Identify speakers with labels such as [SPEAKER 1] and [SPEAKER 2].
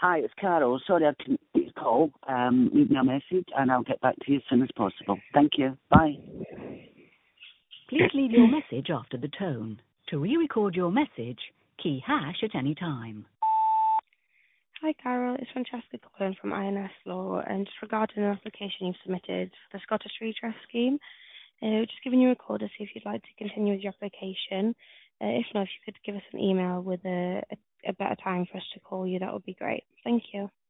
[SPEAKER 1] Hi, it's Carol. Sorry I couldn't take the call. Leave me a message and I'll get back to you as soon as possible. Thank you. Bye.
[SPEAKER 2] Please leave your message after the tone. To re-record your message, key hash at any time.
[SPEAKER 3] Hi, Carol. It's Francesca calling from INS Law, and just regarding an application you've submitted for the Scottish Redress Scheme, just giving you a call to see if you'd like to continue with your application. If not, if you could give us an email with a better time for us to call you, that would be great. Thank you.